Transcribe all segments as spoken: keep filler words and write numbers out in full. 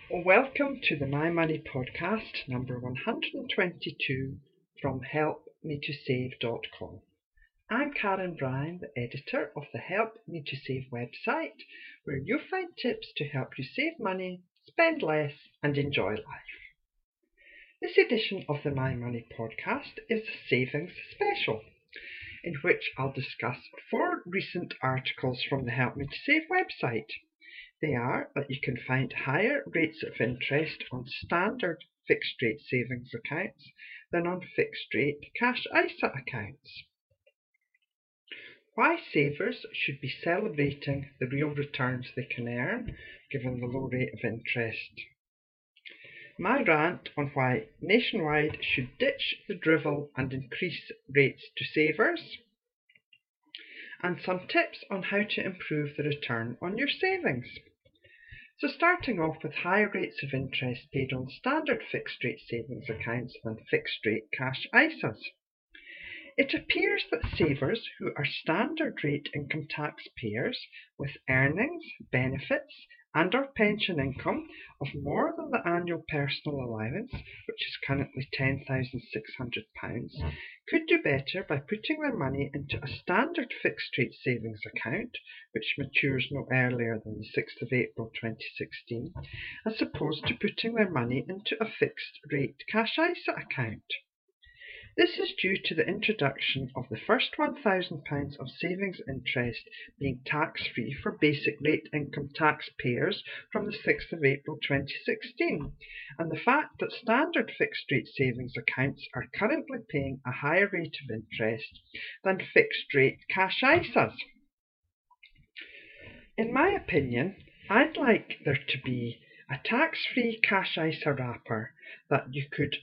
Welcome to the My Money podcast number one hundred twenty-two from help me to save dot com. I'm Karen Bryan, the editor of the Help Me to Save website, where you'll find tips to help you save money, spend less, and enjoy life. This edition of the My Money podcast is a savings special, in which I'll discuss four recent articles from the Help Me to Save website. They are that you can find higher rates of interest on standard fixed rate savings accounts than on fixed rate cash I S A accounts. Why savers should be celebrating the real returns they can earn given the low rate of interest. My rant on why Nationwide should ditch the drivel and increase rates to savers. And some tips on how to improve the return on your savings. So starting off with higher rates of interest paid on standard fixed rate savings accounts than fixed rate cash I S As. It appears that savers who are standard rate income tax payers with earnings, benefits and or pension income of more than the annual personal allowance, which is currently ten thousand six hundred pounds, could do better by putting their money into a standard fixed rate savings account, which matures no earlier than the sixth of April twenty sixteen, as opposed to putting their money into a fixed rate cash I S A account. This is due to the introduction of the first one thousand pounds of savings interest being tax-free for basic rate income taxpayers from the sixth of April twenty sixteen, and the fact that standard fixed rate savings accounts are currently paying a higher rate of interest than fixed rate cash I S As. In my opinion, I'd like there to be a tax-free cash I S A wrapper that you could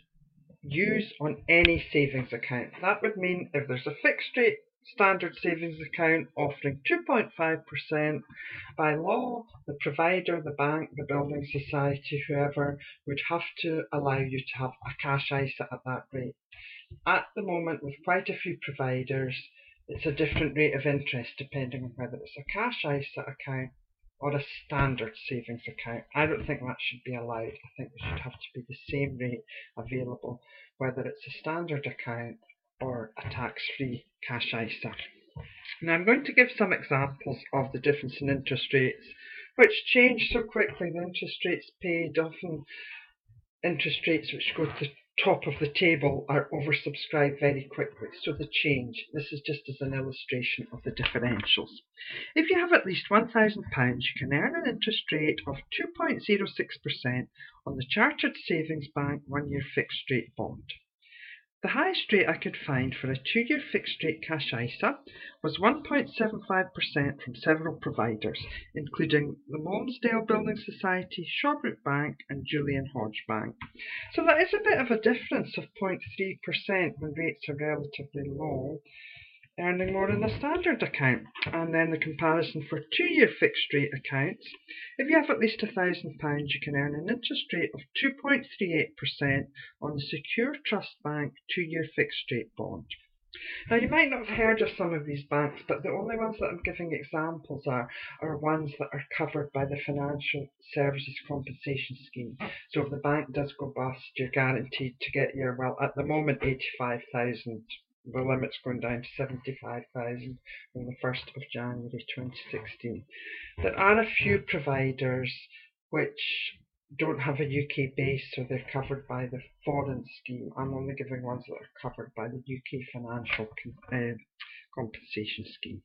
use on any savings account. That would mean if there's a fixed rate standard savings account offering two point five percent, by law, the provider, the bank, the building society, whoever, would have to allow you to have a cash I S A at that rate. At the moment, with quite a few providers, it's a different rate of interest depending on whether it's a cash I S A account or a standard savings account. I don't think that should be allowed. I think there should have to be the same rate available, whether it's a standard account or a tax-free cash I S A. Now I'm going to give some examples of the difference in interest rates, which change so quickly. The interest rates paid, often interest rates which go to the top of the table, are oversubscribed very quickly, so they change. This is just as an illustration of the differentials. If you have at least one thousand pounds, you can earn an interest rate of two point zero six percent on the Chartered Savings Bank one-year fixed rate bond. The highest rate I could find for a two-year fixed rate cash I S A was one point seven five percent from several providers, including the Lonsdale Building Society, Shawbrook Bank and Julian Hodge Bank. So that is a bit of a difference of zero point three percent when rates are relatively low, earning more in a standard account. And then the comparison for two-year fixed rate accounts. If you have at least one thousand pounds, you can earn an interest rate of two point three eight percent on the Secure Trust Bank two-year fixed rate bond. Now you might not have heard of some of these banks, but the only ones that I'm giving examples are, are ones that are covered by the Financial Services Compensation Scheme. So if the bank does go bust, you're guaranteed to get your, well, at the moment eighty-five thousand. The limit's going down to seventy-five thousand on the first of January twenty sixteen. There are a few providers which don't have a U K base, so they're covered by the foreign scheme. I'm only giving ones that are covered by the U K Financial uh, Compensation Scheme.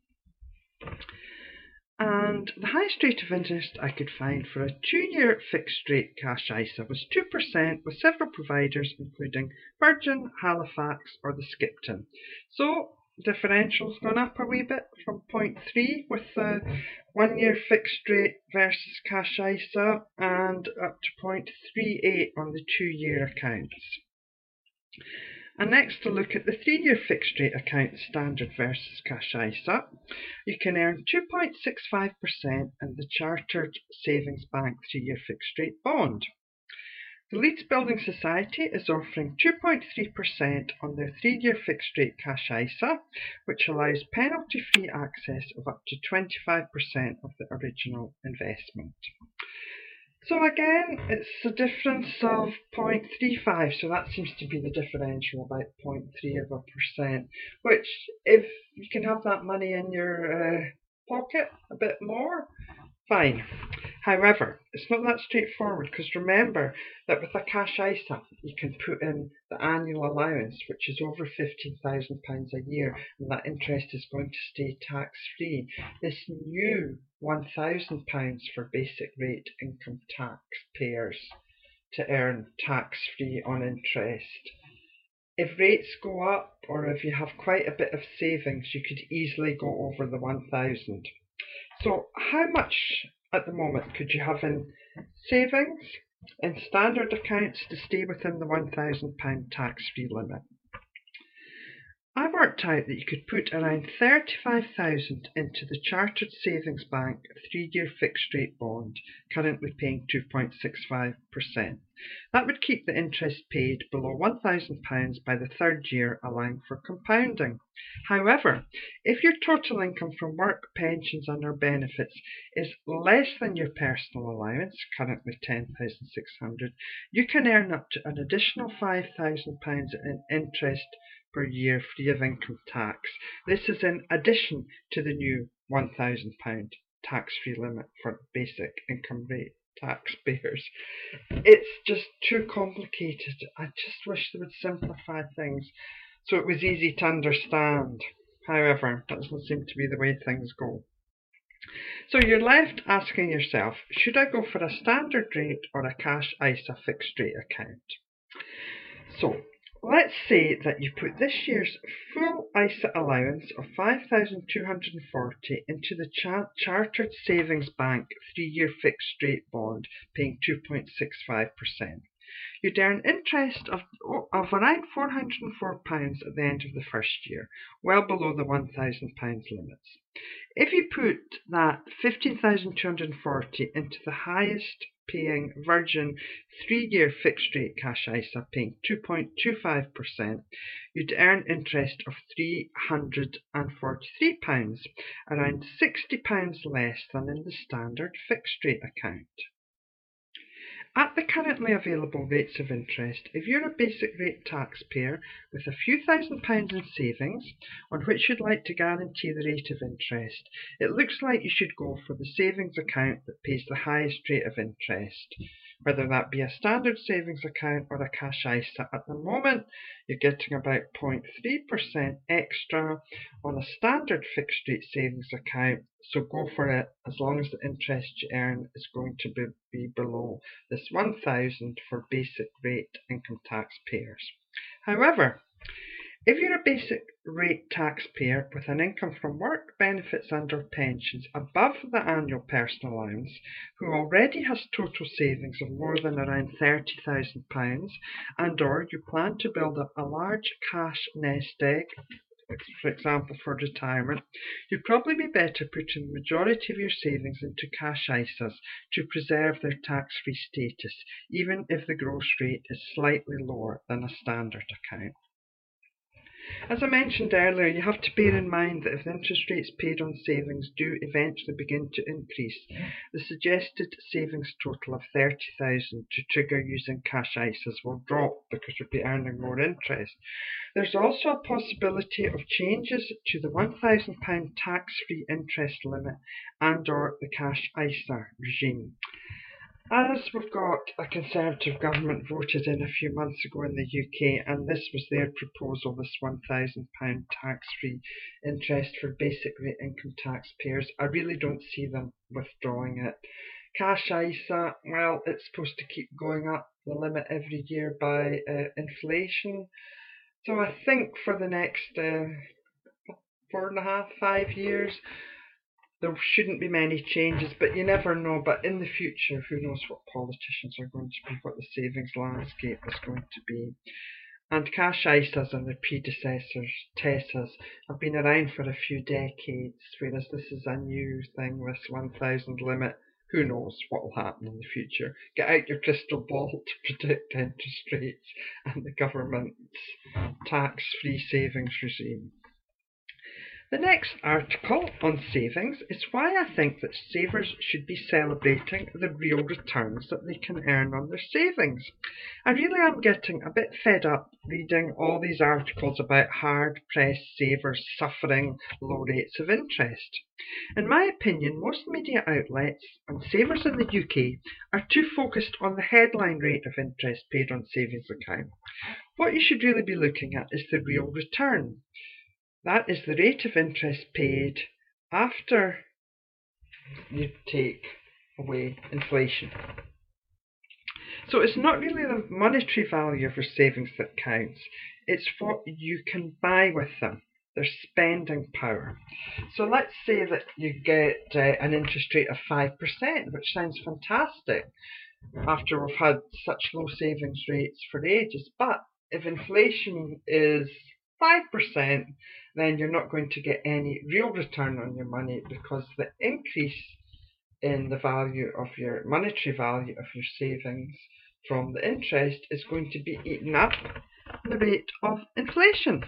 And the highest rate of interest I could find for a two-year fixed rate cash I S A was two percent with several providers including Virgin, Halifax or the Skipton. So differential's gone up a wee bit from zero point three with the one-year fixed rate versus cash I S A, and up to zero point three eight on the two-year accounts. And next to look at the three-year fixed rate account standard versus cash I S A. You can earn two point six five percent in the Chartered Savings Bank three-year fixed rate bond. The Leeds Building Society is offering two point three percent on their three-year fixed rate cash I S A, which allows penalty-free access of up to twenty-five percent of the original investment. So again, it's a difference of zero point three five, so that seems to be the differential, about zero point three of a percent, which if you can have that money in your uh, pocket a bit more, fine. However, it's not that straightforward, because remember that with a cash I S A you can put in the annual allowance, which is over fifteen thousand pounds a year, and that interest is going to stay tax free. This new one thousand pounds for basic rate income taxpayers to earn tax free on interest. If rates go up, or if you have quite a bit of savings, you could easily go over the one thousand. So how much at the moment could you have in savings, in standard accounts, to stay within the one thousand pound tax-free limit? I worked out that you could put around thirty-five thousand into the Chartered Savings Bank three-year fixed rate bond, currently paying two point six five percent. That would keep the interest paid below one thousand pounds by the third year, allowing for compounding. However, if your total income from work, pensions and or benefits is less than your personal allowance, currently ten thousand six hundred pounds, you can earn up to an additional five thousand pounds in interest per year free of income tax. This is in addition to the new one thousand pound tax-free limit for basic income rate taxpayers. It's just too complicated. I just wish they would simplify things so it was easy to understand. However, that doesn't seem to be the way things go. So you're left asking yourself, should I go for a standard rate or a cash I S A fixed rate account? So let's say that you put this year's full I S A allowance of five thousand two hundred forty into the Char- Chartered Savings Bank three-year fixed rate bond, paying two point six five percent. You'd earn interest of, of around four hundred four pounds at the end of the first year, well below the one thousand pounds limits. If you put that fifteen thousand two hundred forty into the highest paying Virgin three-year fixed rate cash I S A, paying two point two five percent, you'd earn interest of three hundred forty-three pounds, around sixty pounds less than in the standard fixed rate account. At the currently available rates of interest, if you're a basic rate taxpayer with a few thousand pounds in savings on which you'd like to guarantee the rate of interest, it looks like you should go for the savings account that pays the highest rate of interest, whether that be a standard savings account or a cash I S A. At the moment, you're getting about zero point three percent extra on a standard fixed rate savings account, so go for it as long as the interest you earn is going to be, be below this one thousand for basic rate income taxpayers. However, if you're a basic rate taxpayer with an income from work, benefits and or pensions above the annual personal allowance, who already has total savings of more than around thirty thousand pounds, and or you plan to build up a large cash nest egg, for example for retirement, you'd probably be better putting the majority of your savings into cash I S As to preserve their tax-free status, even if the gross rate is slightly lower than a standard account. As I mentioned earlier, you have to bear in mind that if the interest rates paid on savings do eventually begin to increase, the suggested savings total of thirty thousand to trigger using cash I S As will drop because you'll be earning more interest. There's also a possibility of changes to the one thousand pound tax-free interest limit and or the cash I S A regime. As we've got a Conservative government voted in a few months ago in the U K, and this was their proposal, this one thousand pound tax-free interest for basic rate income taxpayers, I really don't see them withdrawing it. Cash I S A, well, it's supposed to keep going up the limit every year by uh, inflation. So I think for the next uh, four and a half, five years, there shouldn't be many changes, but you never know. But in the future, who knows what politicians are going to be, what the savings landscape is going to be. And cash I S As and their predecessors, T E S As, have been around for a few decades, whereas this is a new thing, this one thousand limit. Who knows what will happen in the future? Get out your crystal ball to predict interest rates and the government's tax-free savings regime. The next article on savings is why I think that savers should be celebrating the real returns that they can earn on their savings. I really am getting a bit fed up reading all these articles about hard-pressed savers suffering low rates of interest. In my opinion, most media outlets and savers in the U K are too focused on the headline rate of interest paid on savings accounts. What you should really be looking at is the real return. That is the rate of interest paid after you take away inflation. So it's not really the monetary value of your savings that counts, it's what you can buy with them, their spending power. So let's say that you get uh, an interest rate of five percent, which sounds fantastic after we've had such low savings rates for ages, but if inflation is five percent, then you're not going to get any real return on your money, because the increase in the value of your monetary value of your savings from the interest is going to be eaten up the rate of inflation.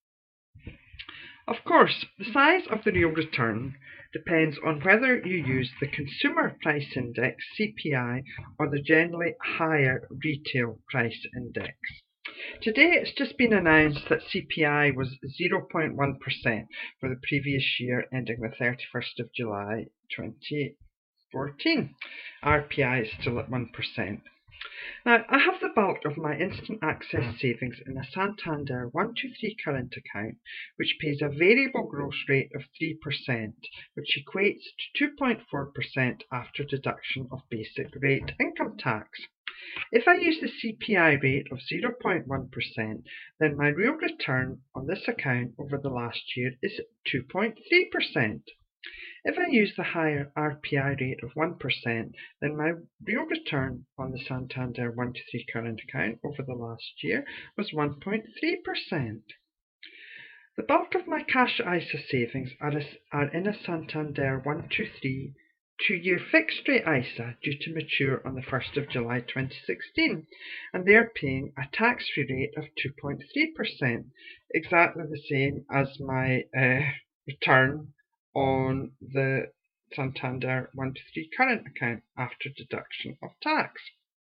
Of course, the size of the real return depends on whether you use the Consumer Price Index, C P I, or the generally higher Retail Price Index. Today it's just been announced that C P I was zero point one percent for the previous year ending the thirty-first of July twenty fourteen. R P I is still at one percent. Now, I have the bulk of my instant access savings in a Santander one two three current account, which pays a variable gross rate of three percent, which equates to two point four percent after deduction of basic rate income tax. If I use the C P I rate of zero point one percent, then my real return on this account over the last year is two point three percent. If I use the higher R P I rate of one percent, then my real return on the Santander one two three current account over the last year was one point three percent. The bulk of my cash I S A savings are, a, are in a Santander one two three two-year fixed rate I S A due to mature on the first of July twenty sixteen, and they are paying a tax-free rate of two point three percent, exactly the same as my uh, return on the Santander one two three current account after deduction of tax.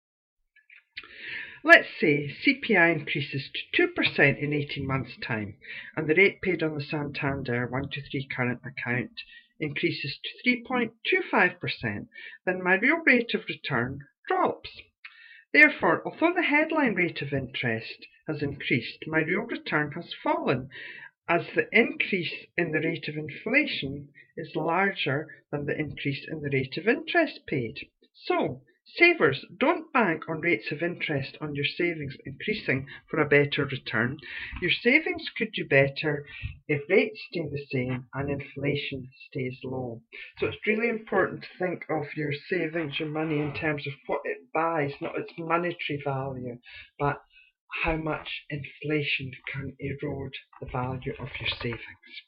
Let's say C P I increases to two percent in eighteen months' time, and the rate paid on the Santander one two three current account increases to three point two five percent, then my real rate of return drops. Therefore, although the headline rate of interest has increased, my real return has fallen, as the increase in the rate of inflation is larger than the increase in the rate of interest paid. So, savers, don't bank on rates of interest on your savings increasing for a better return. Your savings could do better if rates stay the same and inflation stays low. So it's really important to think of your savings, your money, in terms of what it buys, not its monetary value, but how much inflation can erode the value of your savings.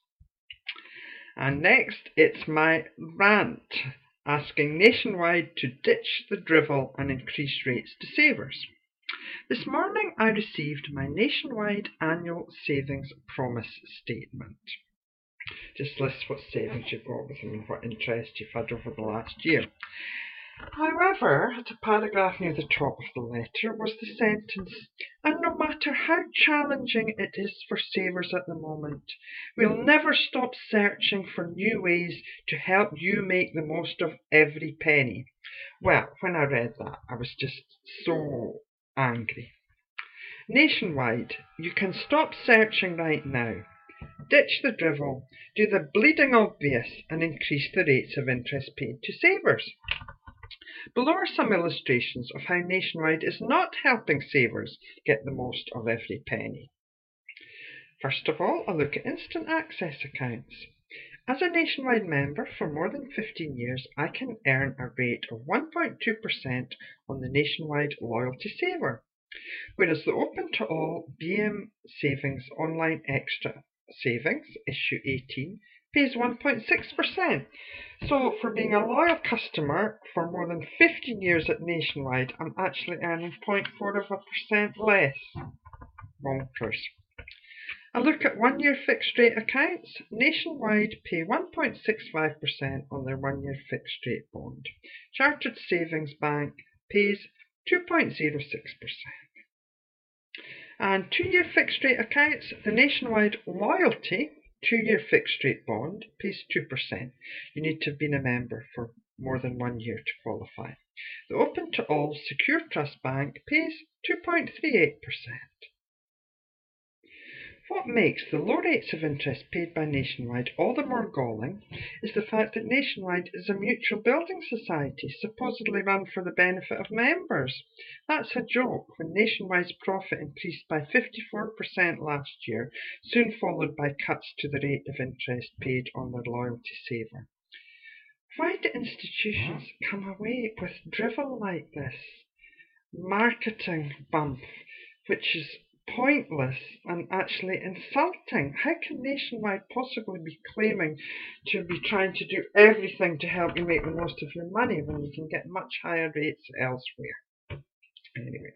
And next, it's my rant asking Nationwide to ditch the drivel and increase rates to savers. This morning I received my Nationwide annual savings promise statement. Just lists what savings you've got with them and what interest you've had over the last year. However, at a paragraph near the top of the letter was the sentence, and no matter how challenging it is for savers at the moment, we'll never stop searching for new ways to help you make the most of every penny. Well, when I read that, I was just so angry. Nationwide, you can stop searching right now. Ditch the drivel, do the bleeding obvious, and increase the rates of interest paid to savers. Below are some illustrations of how Nationwide is not helping savers get the most of every penny. First of all, a look at instant access accounts. As a Nationwide member for more than fifteen years, I can earn a rate of one point two percent on the Nationwide Loyalty Saver, whereas the Open to All B M Savings Online Extra Savings, issue eighteen, pays one point six percent. So for being a loyal customer for more than fifteen years at Nationwide, I'm actually earning zero point four of a percent less. Bonkers. A look at one-year fixed-rate accounts. Nationwide pay one point six five percent on their one-year fixed-rate bond. Chartered Savings Bank pays two point zero six percent. And two-year fixed-rate accounts, the Nationwide Loyalty two-year fixed-rate bond pays two percent. You need to have been a member for more than one year to qualify. The Open to All Secure Trust Bank pays two point three eight percent. What makes the low rates of interest paid by Nationwide all the more galling is the fact that Nationwide is a mutual building society supposedly run for the benefit of members. That's a joke when Nationwide's profit increased by fifty-four percent last year, soon followed by cuts to the rate of interest paid on their loyalty saver. Why do institutions come away with drivel like this? Marketing bump, which is pointless and actually insulting. How can Nationwide possibly be claiming to be trying to do everything to help you make the most of your money when you can get much higher rates elsewhere? Anyway,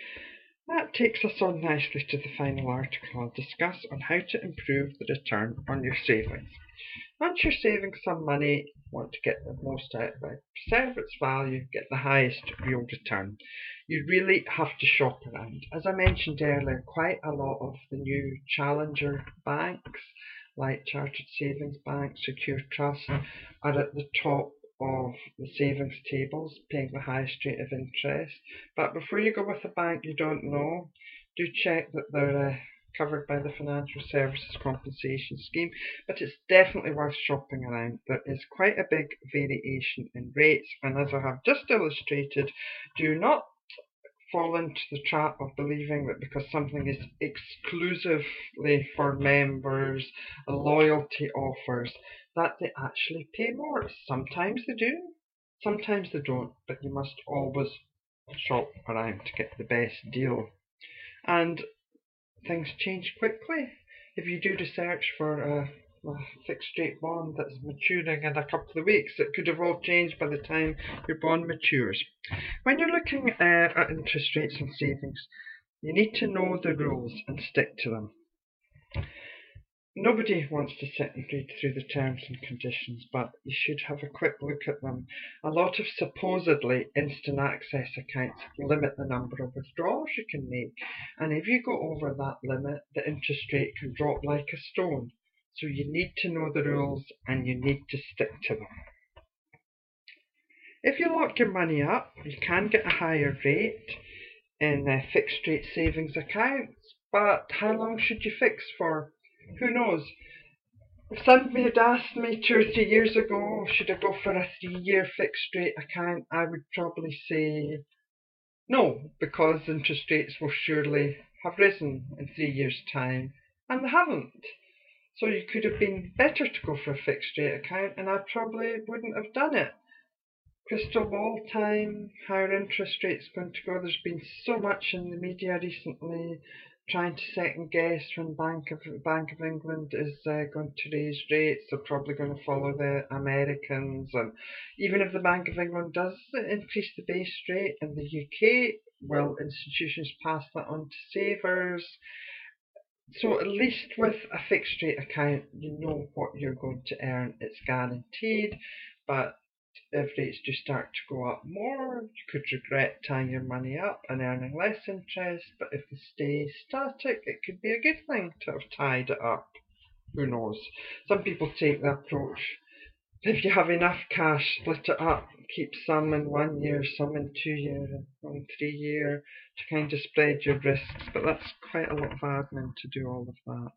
that takes us on nicely to the final article I'll discuss on how to improve the return on your savings. Once you're saving some money, you want to get the most out of it, preserve its value, get the highest real return. You really have to shop around. As I mentioned earlier, quite a lot of the new challenger banks, like Chartered Savings Bank, Secure Trust, are at the top of the savings tables, paying the highest rate of interest. But before you go with a bank you don't know, do check that they're uh, covered by the Financial Services Compensation Scheme, but it's definitely worth shopping around. There is quite a big variation in rates, and as I have just illustrated, do not fall into the trap of believing that because something is exclusively for members, loyalty offers, that they actually pay more. Sometimes they do, sometimes they don't, but you must always shop around to get the best deal. And things change quickly. If you do research for a, a fixed rate bond that's maturing in a couple of weeks, it could have all changed by the time your bond matures. When you're looking uh, at interest rates and savings, you need to know the rules and stick to them. Nobody wants to sit and read through the terms and conditions, but you should have a quick look at them. A lot of supposedly instant access accounts limit the number of withdrawals you can make, and if you go over that limit, the interest rate can drop like a stone. So you need to know the rules and you need to stick to them. If you lock your money up, you can get a higher rate in uh, fixed rate savings accounts, but how long should you fix for? Who knows? If somebody had asked me two or three years ago, should I go for a three-year fixed rate account, I would probably say no, because interest rates will surely have risen in three years' time, and they haven't. So you could have been better to go for a fixed rate account, and I probably wouldn't have done it. Crystal ball time, higher interest rates going to go. There's been so much in the media recently trying to second guess when Bank of Bank of England is uh, going to raise rates. They're probably going to follow the Americans, and even if the Bank of England does increase the base rate in the U K, will institutions pass that on to savers? So at least with a fixed rate account, you know what you're going to earn. It's guaranteed, but if rates do start to go up more, you could regret tying your money up and earning less interest, but if they stay static, it could be a good thing to have tied it up. Who knows? Some people take the approach, if you have enough cash, split it up, keep some in one year, some in two year, and one three year, to kind of spread your risks, but that's quite a lot of admin to do all of that.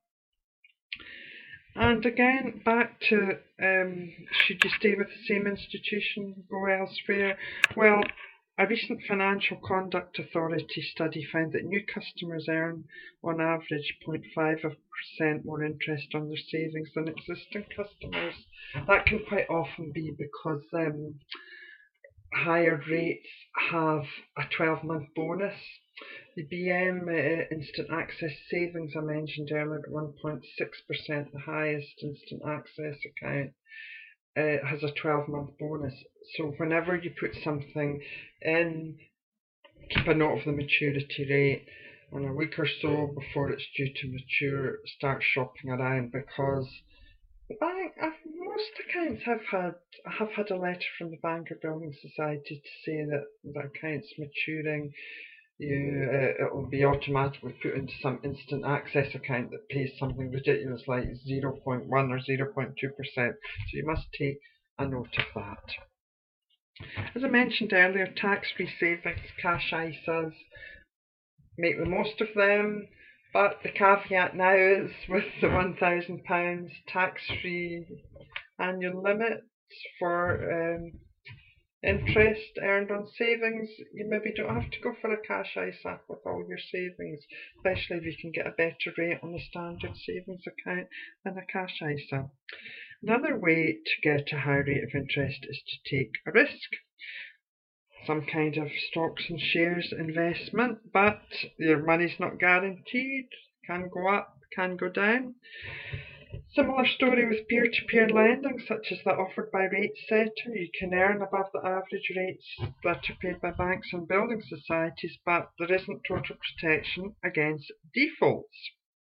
And again, back to um, should you stay with the same institution, go elsewhere? Well, a recent Financial Conduct Authority study found that new customers earn on average zero point five percent more interest on their savings than existing customers. That can quite often be because um, higher rates have a twelve month bonus. The B M uh, Instant Access Savings I mentioned earlier at one point six percent, the highest instant access account, uh, has a twelve month bonus. So whenever you put something in, keep a note of the maturity rate. in a week or so before it's due to mature, start shopping around, because the bank, uh, most accounts have had have had a letter from the Bank or Building Society to say that the account's maturing. You, uh, it will be automatically put into some instant access account that pays something ridiculous like zero point one or zero point two percent. So you must take a note of that. As I mentioned earlier, tax-free savings, cash I S As, make the most of them. But the caveat now is, with the one thousand pounds tax-free annual limit for um, interest earned on savings, you maybe don't have to go for a cash I S A with all your savings, especially if you can get a better rate on the standard savings account than a cash I S A. Another way to get a high rate of interest is to take a risk. Some kind of stocks and shares investment, but your money's not guaranteed, can go up, can go down. Similar story with peer-to-peer lending, such as that offered by RateSetter. You can earn above the average rates that are paid by banks and building societies, but there isn't total protection against defaults.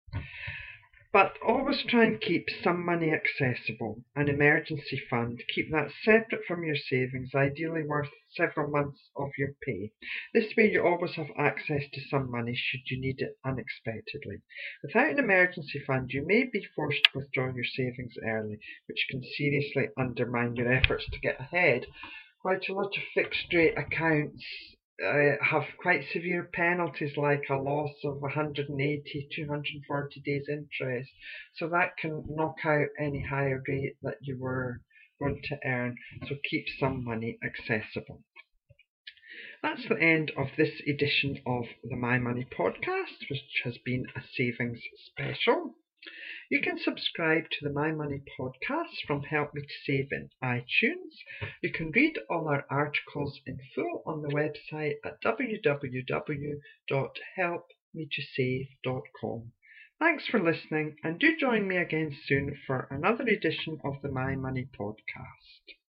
But always try and keep some money accessible. An emergency fund, keep that separate from your savings, ideally worth several months of your pay. This way you always have access to some money should you need it unexpectedly. Without an emergency fund, you may be forced to withdraw your savings early, which can seriously undermine your efforts to get ahead. Quite a lot of fixed rate accounts Uh, have quite severe penalties, like a loss of one hundred eighty, two hundred forty days interest. So that can knock out any higher rate that you were going to earn. So keep some money accessible. That's the end of this edition of the My Money podcast, which has been a savings special. You can subscribe to the My Money podcast from Help Me to Save in iTunes. You can read all our articles in full on the website at w w w dot help me to save dot com. Thanks for listening, and do join me again soon for another edition of the My Money podcast.